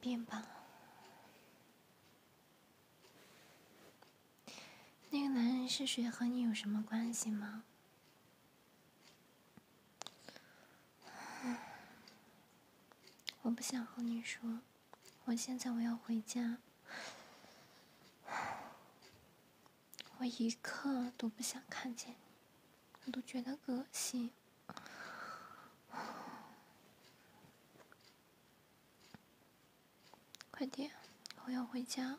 变吧。那个男人是谁，和你有什么关系吗？我不想和你说，现在我要回家，我一刻都不想看见你，我都觉得恶心。快点，我要回家。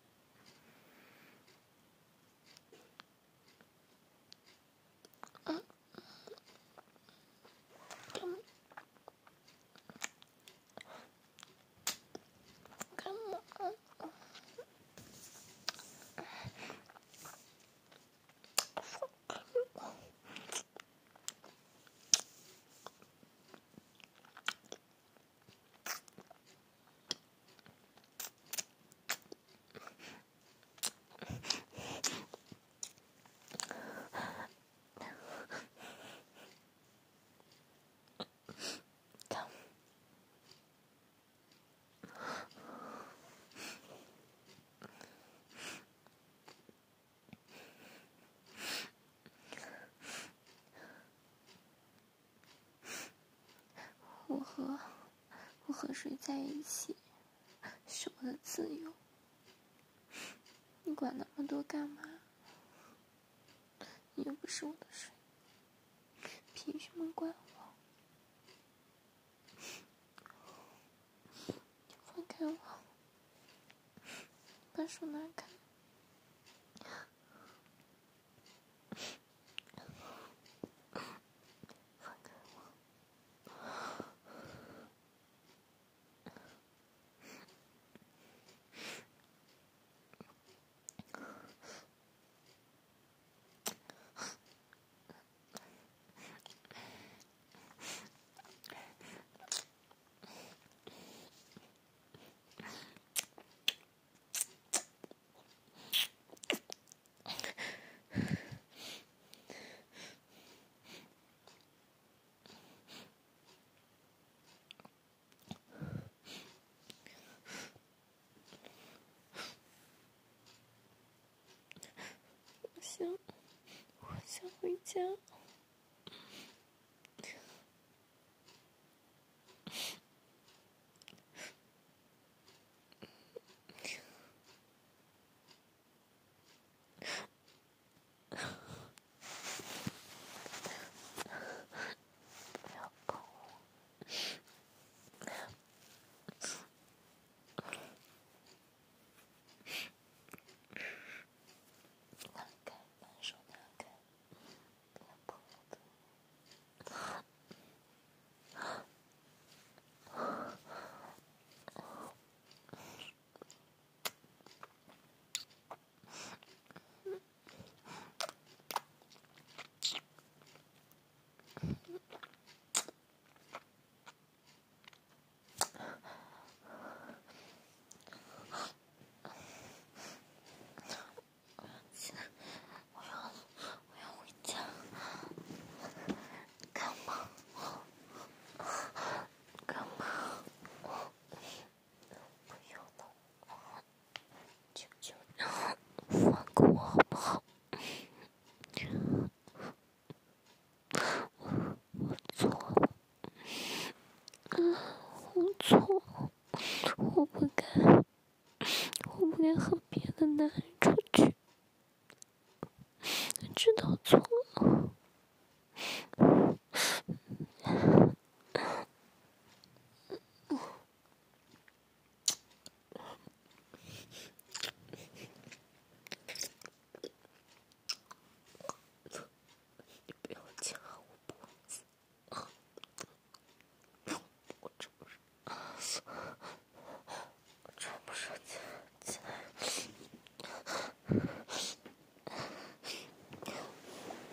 我和谁在一起是我的自由，你管那么多干嘛？你又不是我的谁，凭什么管我？放开我，把手拿开。我想回家。我不该和别的男人出去，知道错了。你不要掐我脖子，我这不是起来。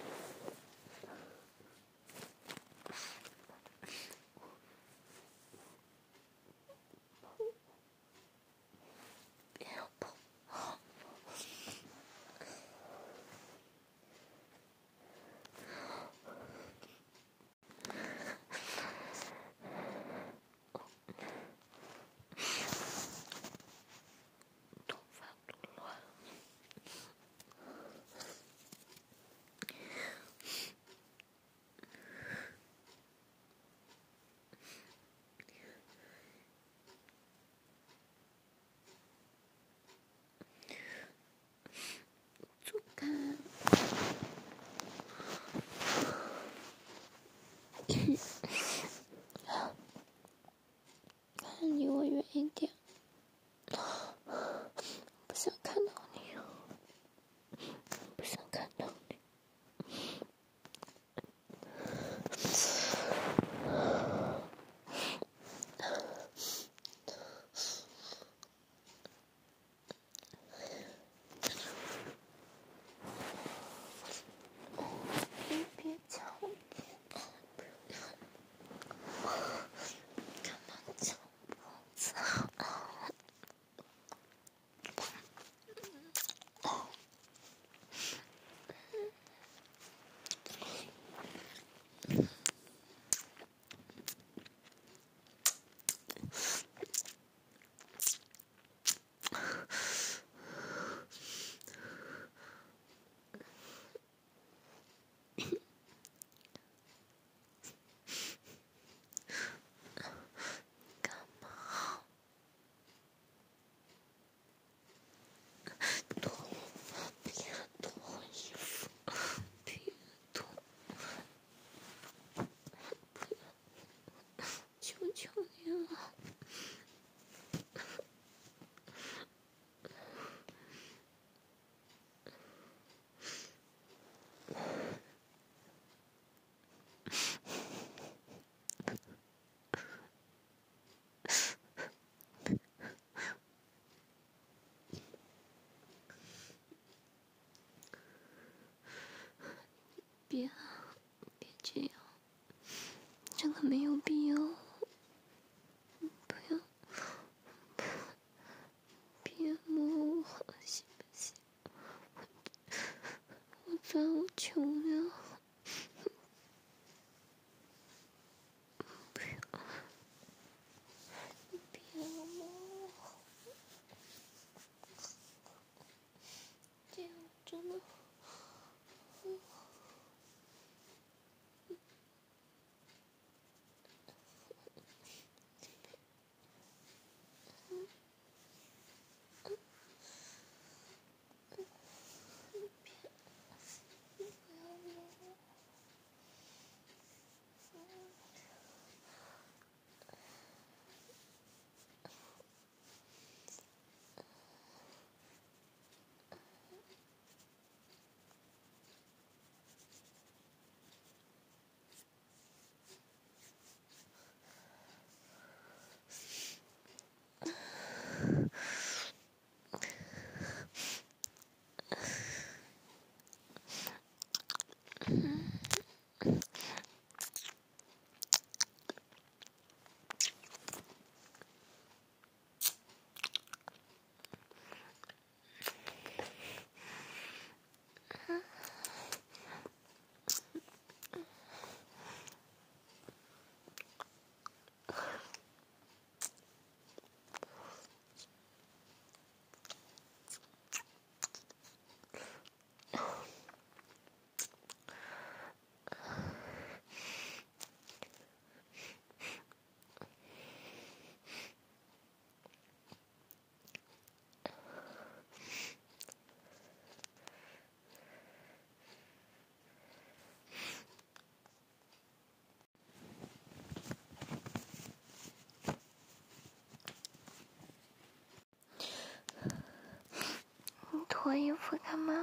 会干嘛？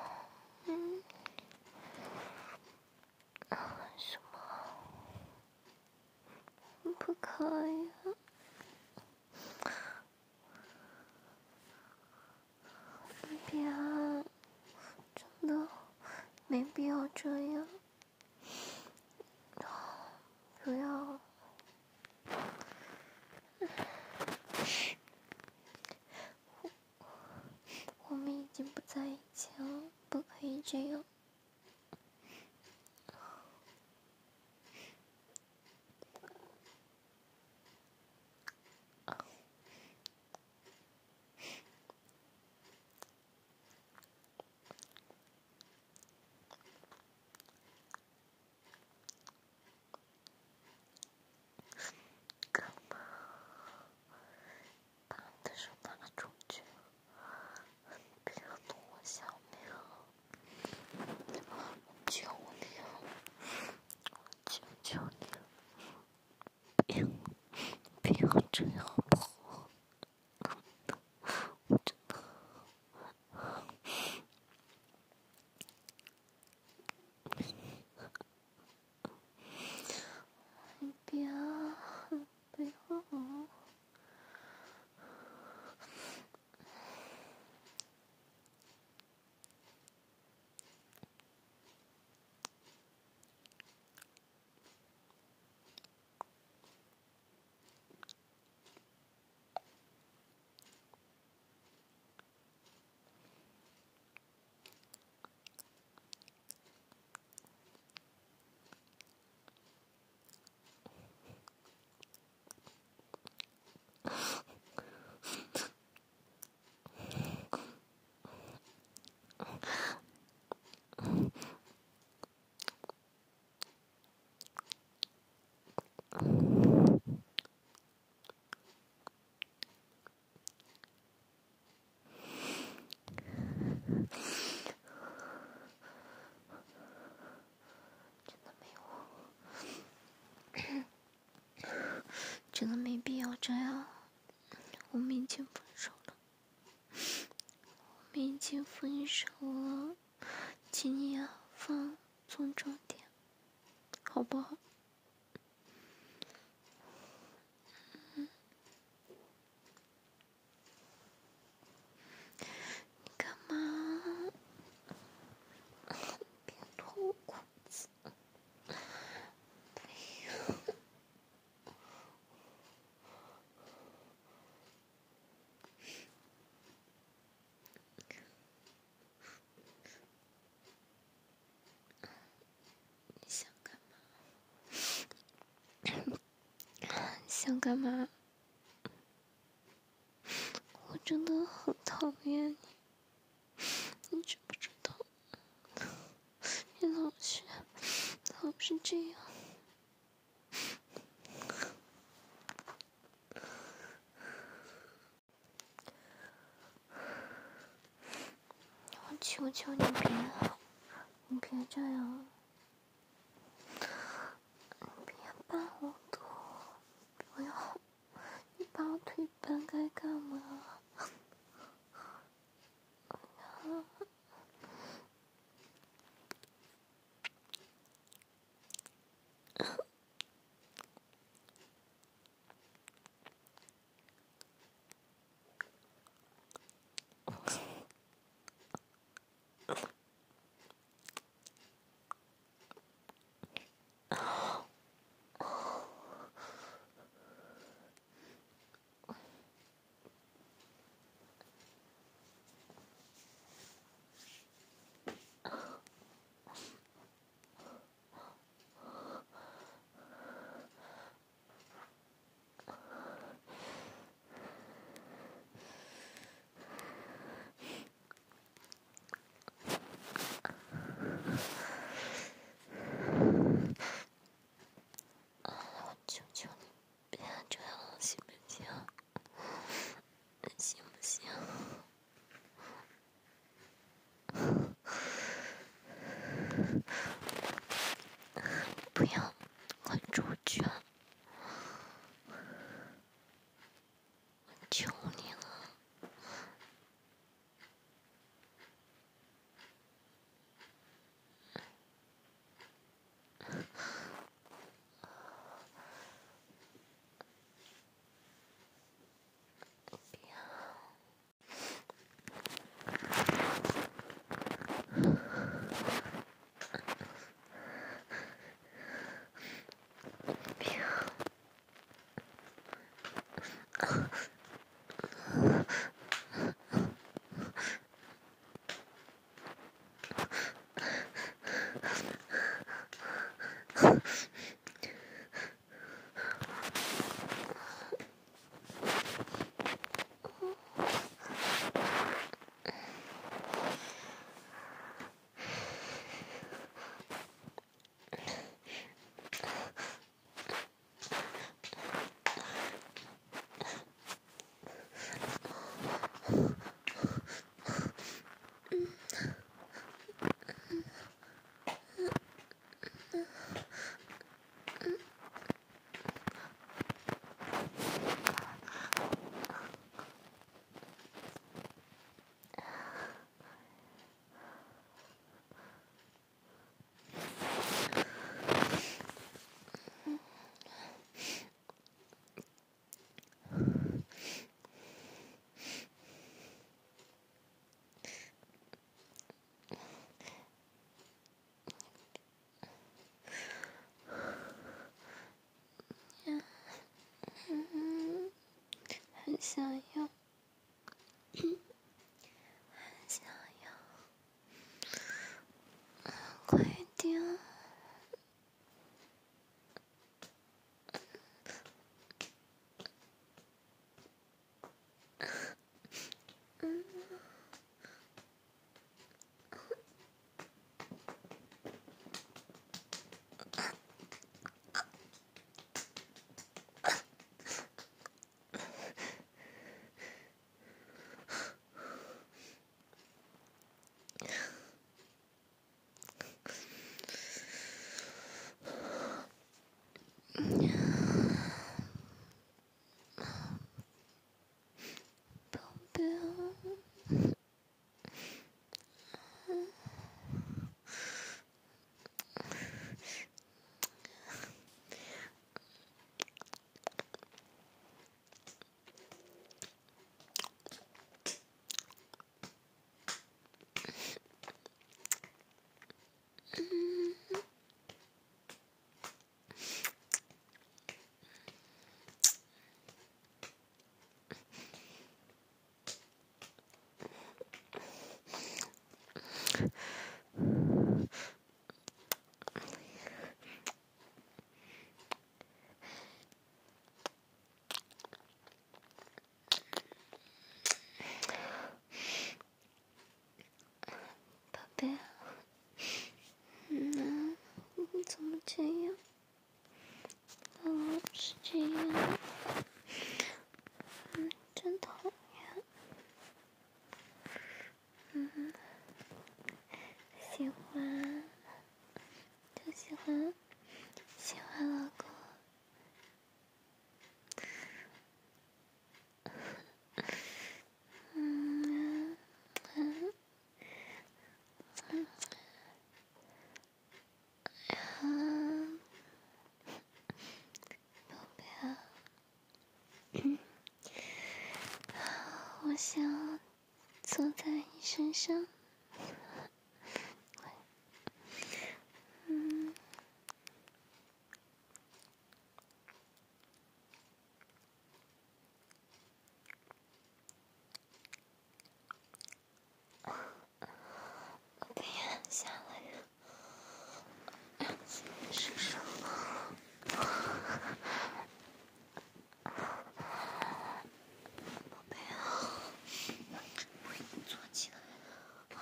什么？不可以啊！别啊，真的没必要这样。不要。我们已经不在一起了，不可以这样。把你的手拿出去，别动我小命，求你，求求你，不要这样好不好？我真的，你别啊，不要啊！真的没必要这样，我们已经分手了，请你啊放尊重点，好不好？你干嘛？别脱我裤子！你想干嘛？想干嘛？我真的很讨厌你，你知不知道？你老是这样。我求求你别这样，你别绊我头，不要，你把我腿掰开干嘛？求求你，别这样，行不行？行不行？不要，快出去！我求你了。 很想要，很想要，快点！宝贝啊！宝贝啊，你怎么这样？老是这样，真讨厌。喜欢，就喜欢，喜欢老公。宝贝啊，我想坐在你身上。宝贝呀，下来呀，伸手。宝贝啊，我给你坐起来。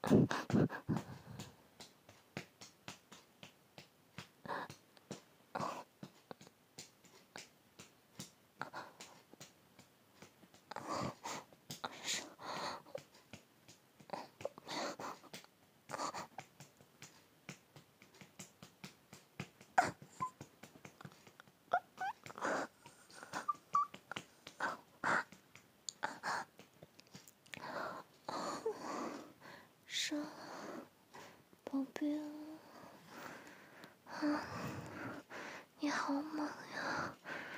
是，宝贝，你好忙呀，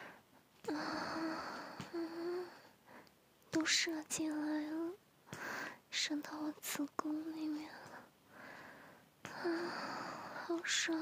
都射进来了，射到我子宫里面了，好爽。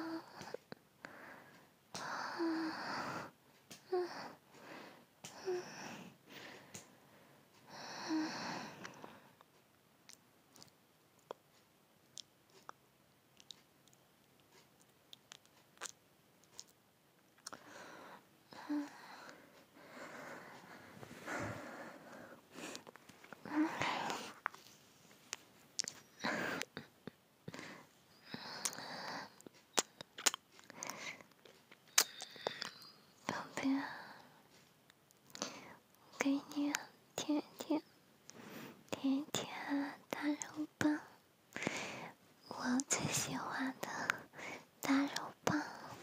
宝贝，给你舔舔大肉棒，我最喜欢的大肉棒。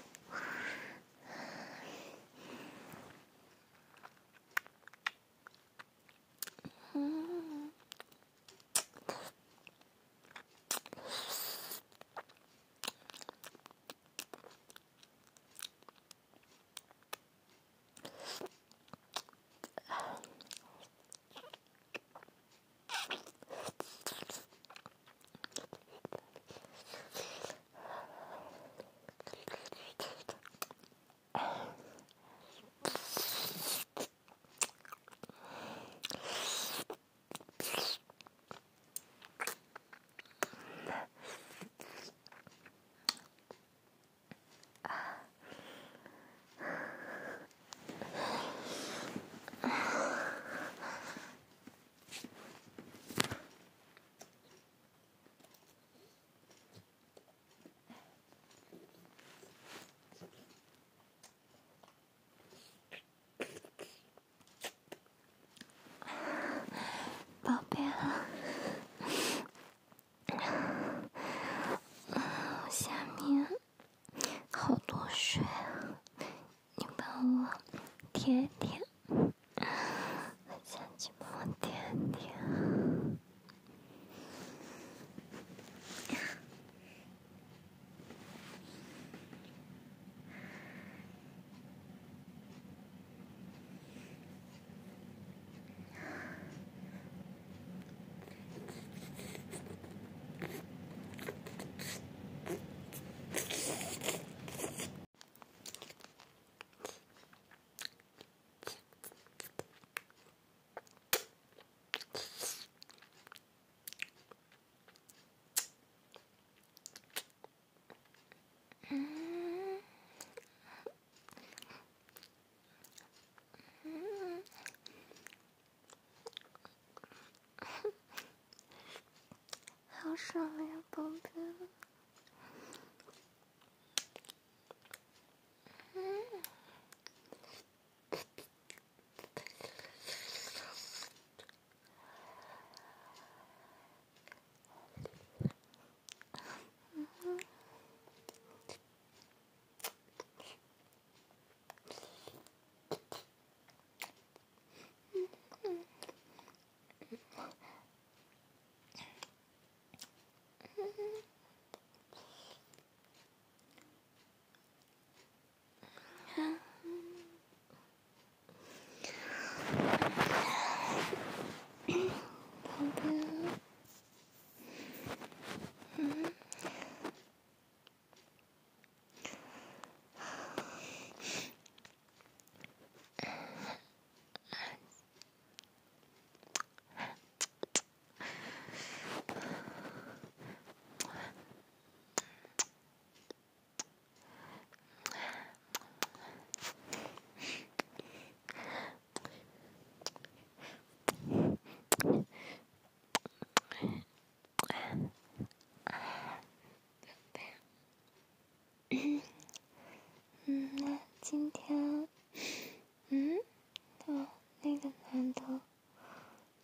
宝贝啊，下面好多水啊，你帮我舔舔，下去帮我舔舔。好爽呀，宝贝！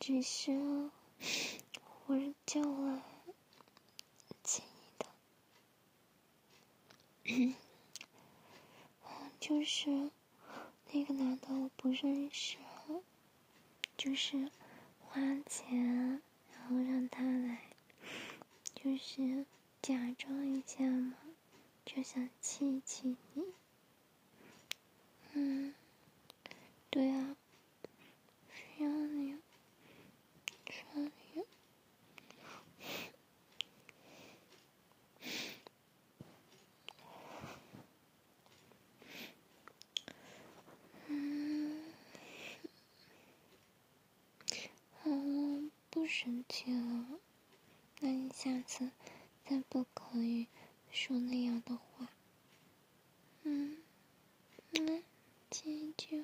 只是我是叫来亲你的，就是那个男的我不认识，就是花钱然后让他来，就是假装一下嘛，就想气气你。对啊，需要你，需要你。不生气了，那你下次再不可以说那样的话。记住。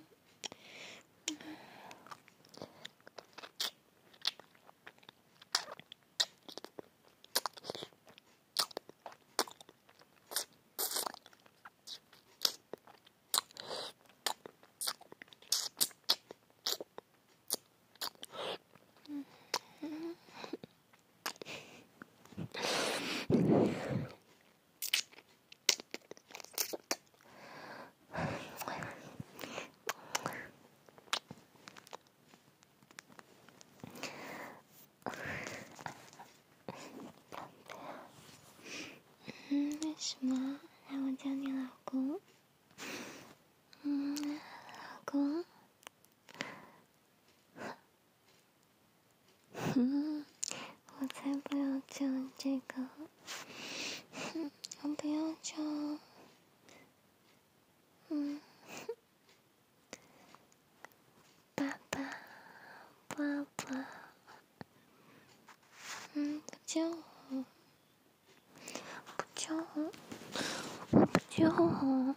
为什么让我叫你老公？老公。我才不要叫这个，我不要叫，爸爸，爸爸，不叫我，不叫我，我不叫我，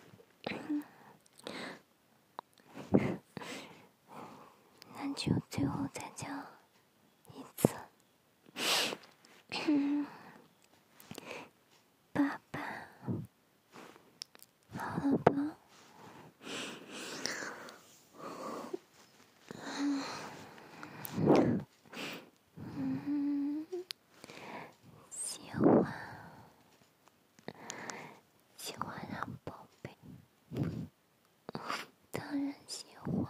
那就最后再叫一次，爸爸，好了吧？喜欢让宝贝，当然喜欢。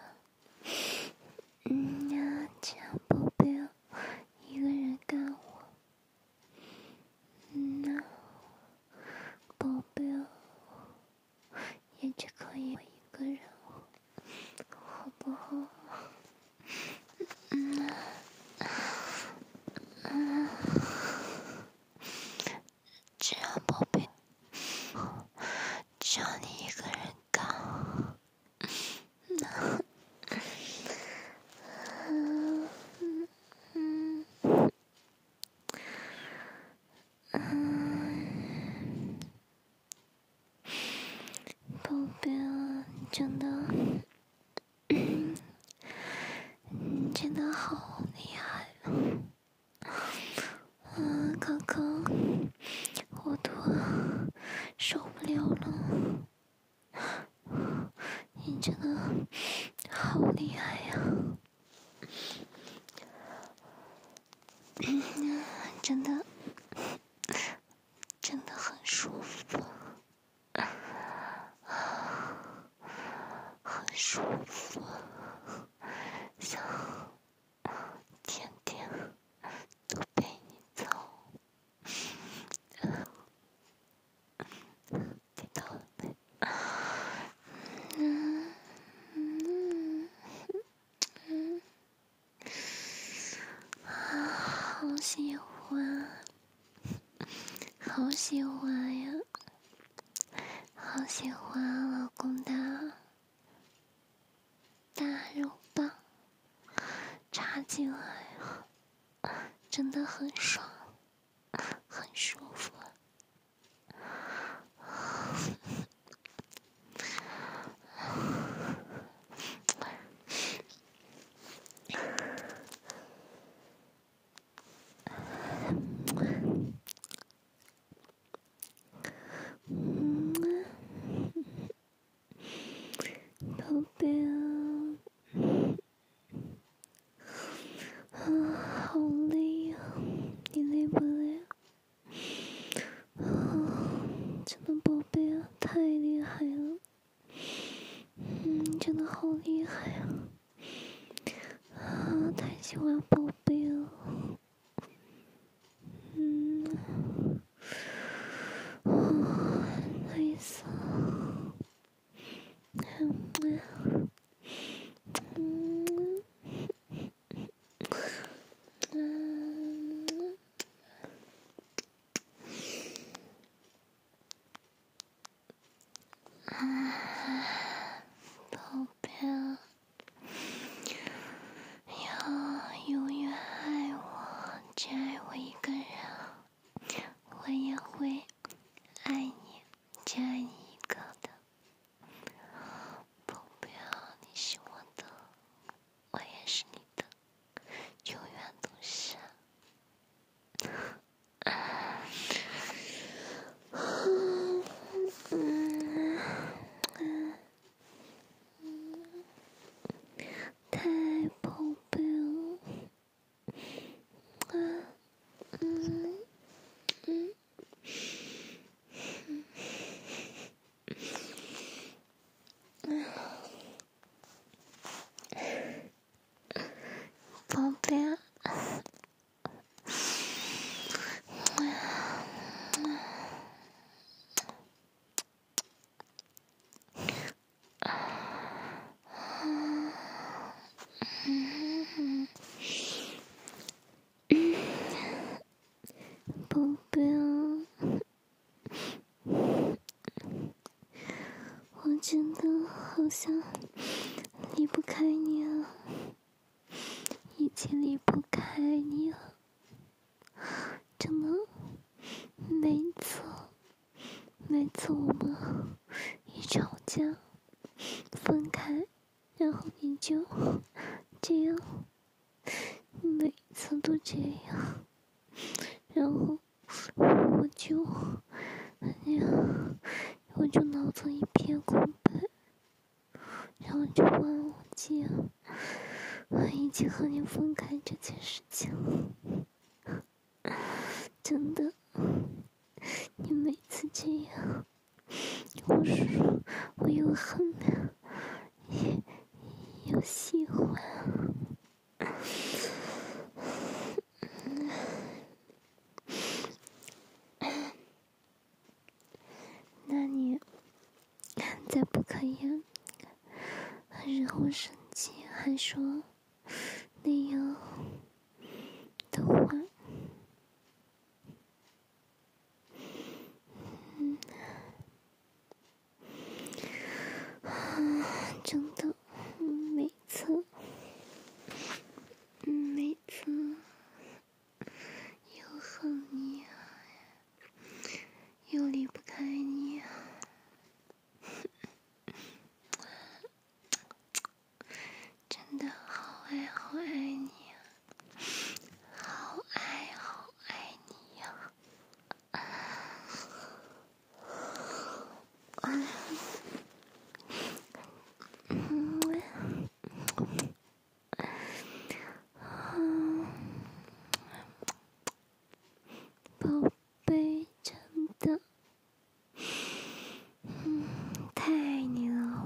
这样宝贝一个人干活，宝贝也只可以我一个人，好不好？这样宝贝，只要你一个人干。宝贝真的，真的好厉害刚刚我都受不了了，你真的好厉害呀！真的很舒服，很舒服，想天天都陪你走，听到了没？好喜欢，好喜欢呀！好喜欢老公的大肉棒插进来，真的很爽，很舒服。宝贝喜欢宝贝哦。黑色。宝贝啊，要永远爱我，只爱我一个人，我也会爱你，只爱你一个的。宝贝啊，你是我的，我也是你的，永远都是。太宝贝了，宝贝啊。宝贝啊，我真的好像离不开你了，已经离不开你了，真的。每次我们一吵架分开，然后你就这样，每次都这样，然后我就脑子一片空白，然后就忘记了我已经和你分开这件事情。真的，你每次这样，我又恨又喜欢。那你再不可以然后生气还说那样的话，真的，每次又恨你，又离不开你，真的好爱好爱你，好爱好爱你呀！宝贝，真的，太爱你了，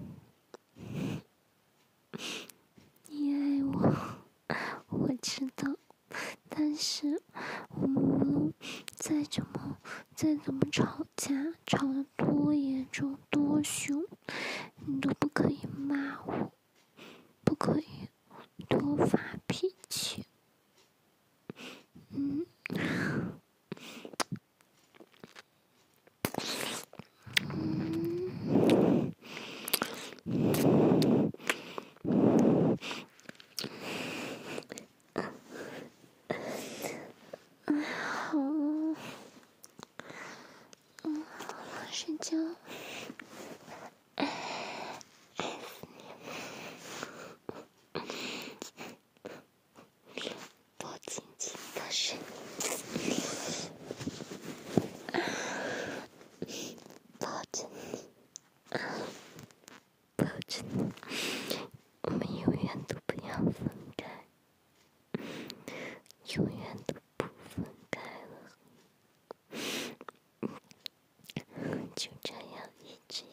你爱我，我知道，但是我们无论再怎么吵架，吵得多严重多凶，你都不可以骂我，不可以多发脾气。好了，睡觉。多紧紧的睡，抱着你，抱着你，我们永远都不要分开，永远都不分开了，就这样一直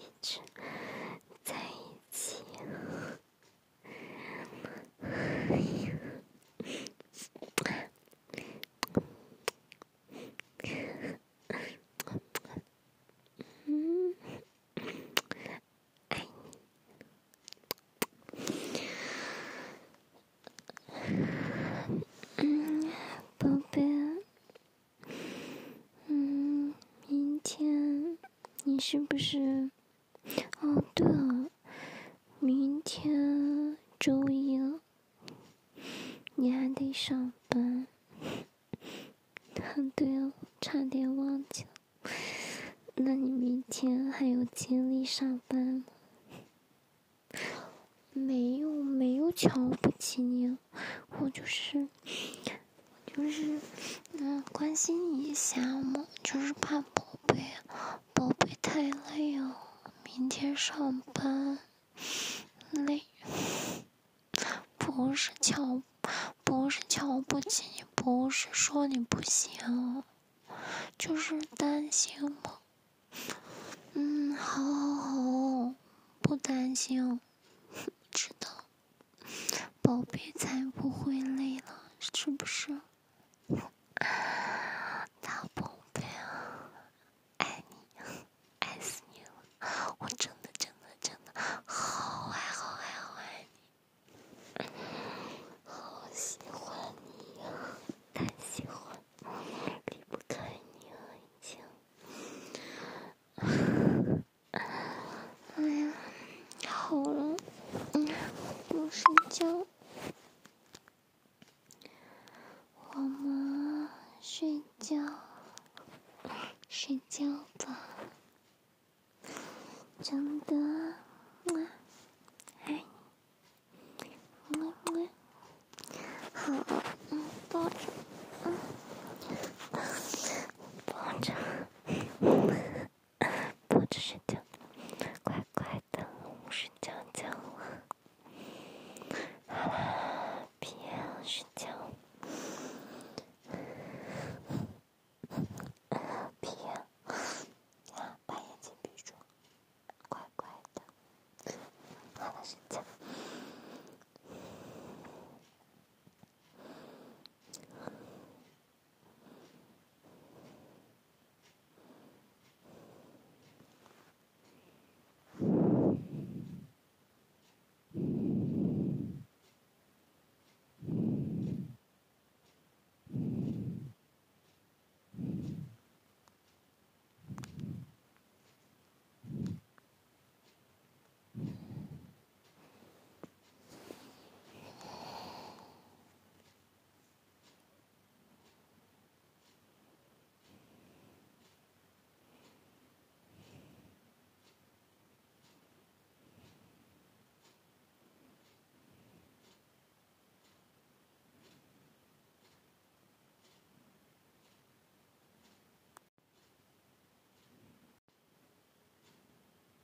在一起。 宝贝，明天你是不是？哦，对了，明天周一了，你还得上班。对了，差点忘记了。那你明天还有精力上班吗？没有瞧不起你，我就是关心你一下嘛，就是怕宝贝太累了，明天上班累，不是瞧不起你，不是说你不行，就是担心嘛。好，不担心，知道，宝贝才不会累了，是不是？大宝贝啊，爱你，爱死你了！我真的好爱你，好喜欢你呀，太喜欢，离不开你了已经。哎呀，好了，我睡觉。我们睡觉吧，真的，爱你，好，